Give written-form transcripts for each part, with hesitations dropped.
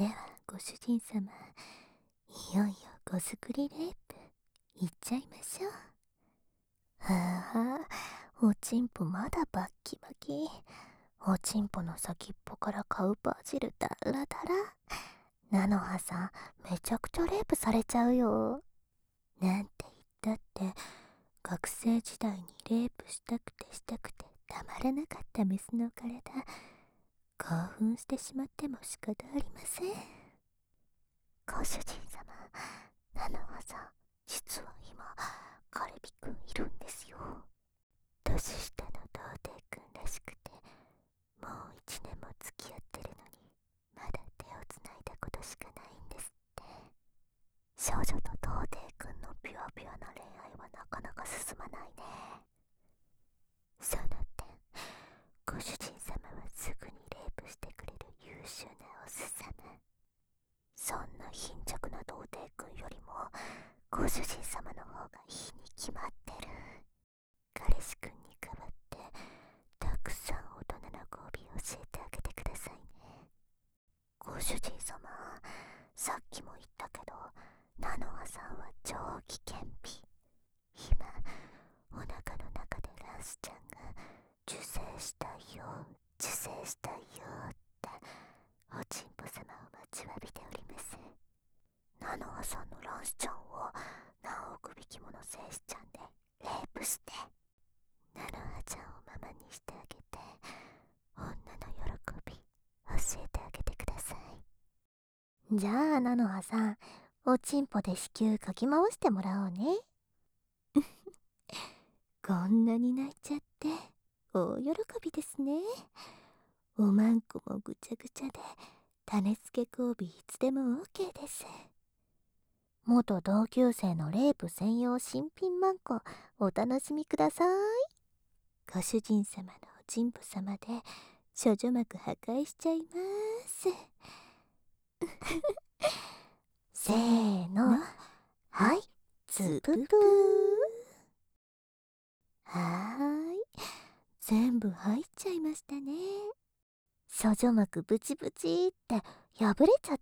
ではご主人様、いよいよご作りレイプいっちゃいましょう。はあ、おちんぽまだバッキバキ。おちんぽの先っぽからカウパー汁だらだら。菜の葉さん、めちゃくちゃレイプされちゃうよ。なんて言ったって学生時代にレイプしたくてたまらなかったメスの体、興奮してしまっても仕方ありません。ご主人様、菜の葉さん、実は今カレビくんいるんですよ。年下の童貞くんらしくて、もう1年も付き合ってるのにまだ手をつないだことしかないんですって。少女と童貞くんのピュアピュアな恋愛はなかなか進まないね。その点、ご主人様はすぐにレイプしてくれる優秀なおす様。そんな貧弱な童貞くんよりもご主人様の方がいいに決まってる。彼氏くんに代わってたくさん大人の交尾を教えてあげてくださいね。ご主人様、さっきも言ったけど菜の葉さんは超危険日。今お腹の中でランスちゃんが受精したいよっておちんぽ様を待ちわびております。菜の葉さんのランスちゃんを何億匹もの精子ちゃんでレイプして菜の葉ちゃんをママにしてあげて、女の喜び教えてあげてください。じゃあ菜の葉さん、おちんぽで子宮かき回してもらおうね。こんなに泣いちゃって大喜びですね。おまんこもぐちゃぐちゃで種付け交尾いつでも OK です。元同級生のレイプ専用新品マンコお楽しみください。ご主人様のおちんぽ様で処女膜破壊しちゃいます。せーの、はい、つぷぷー。はーい、全部入っちゃいましたね。処女膜ブチブチって破れちゃった。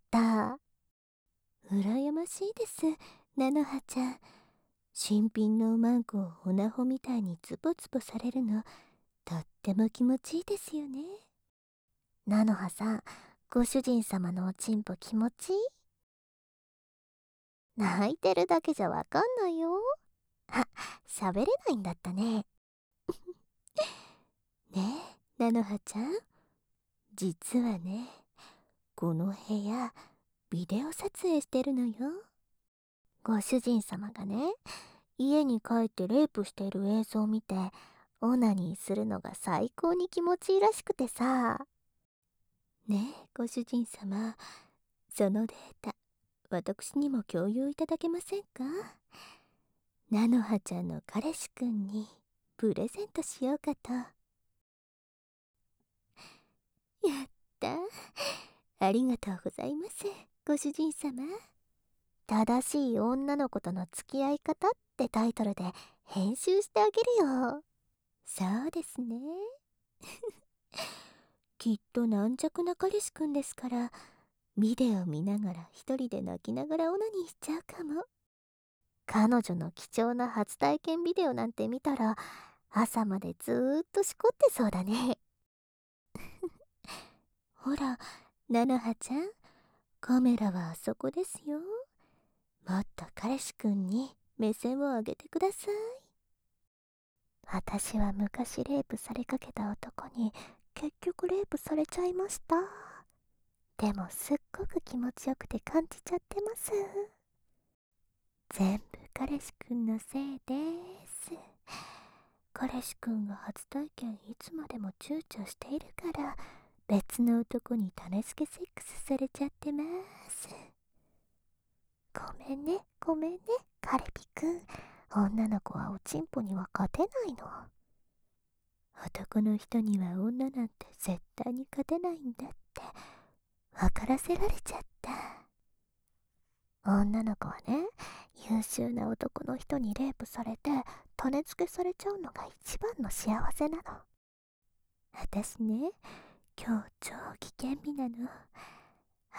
羨ましいです、菜の葉ちゃん。新品のおまんこをおなほみたいにツボツボされるの、とっても気持ちいいですよね。菜の葉さん、ご主人様のおちんぽ気持ちいい？泣いてるだけじゃわかんないよ。あ、喋れないんだったね。ねえ、菜の葉ちゃん。実はね、この部屋、ビデオ撮影してるのよ。ご主人様がね、家に帰ってレイプしている映像を見て、オナニーするのが最高に気持ちいいらしくてさ。ねえ、ご主人様、そのデータ、私にも共有いただけませんか？菜の葉ちゃんの彼氏くんにプレゼントしようかと。やった。ありがとうございます、ご主人様。正しい女の子との付き合い方ってタイトルで編集してあげるよ。そうですね。きっと軟弱な彼氏くんですから、ビデオ見ながら一人で泣きながらオナニーしちゃうかも。彼女の貴重な初体験ビデオなんて見たら、朝までずーっとしこってそうだね。ほら、菜の葉ちゃん、カメラはあそこですよ。もっと彼氏くんに目線を上げてください。私は昔レイプされかけた男に結局レイプされちゃいました。でもすっごく気持ちよくて感じちゃってます。全部彼氏くんのせいです。彼氏くんが初体験いつまでも躊躇しているから別の男に種付けセックスされちゃってます。ごめんね、ごめんね、カレピくん。女の子はおちんぽには勝てないの。男の人には女なんて絶対に勝てないんだって分からせられちゃった。女の子はね、優秀な男の人にレイプされて種付けされちゃうのが一番の幸せなの。私ね、今日超危険日なの。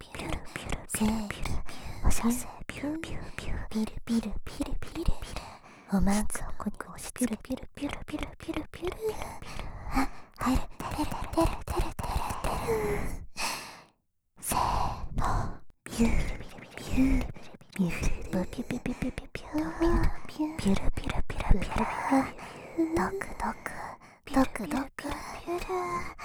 ピュルピュルせーお射精ピュルピュルピュルピルピルピルピルおまんつをこに押しつけピュルピュルピュルピルピュルあ、てるてるてるてるてるせーのピュルピュルピュルピュルピュルピュルピュルピュルピュルピュルピュルピュルピュルピュルドクドクドクドクピュル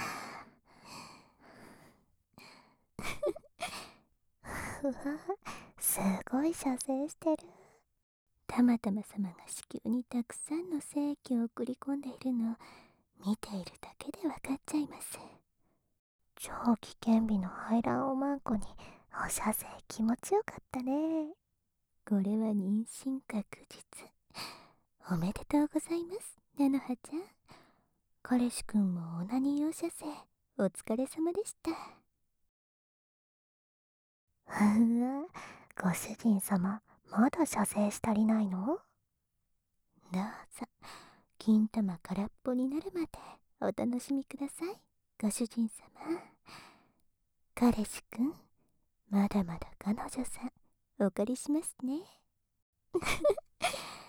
ふわすごい射精してる。たまたま様が子宮にたくさんの精液を送り込んでいるのを見ているだけでわかっちゃいます。超危険日の排卵おまんこにお射精気持ちよかったね。これは妊娠確実。おめでとうございます、菜の葉ちゃん。彼氏くんもオナニーお射精お疲れ様でした。うわ、ご主人様まだ射精したりないの？どうぞ金玉空っぽになるまでお楽しみください、ご主人様。彼氏くん、まだまだ彼女さんお借りしますね。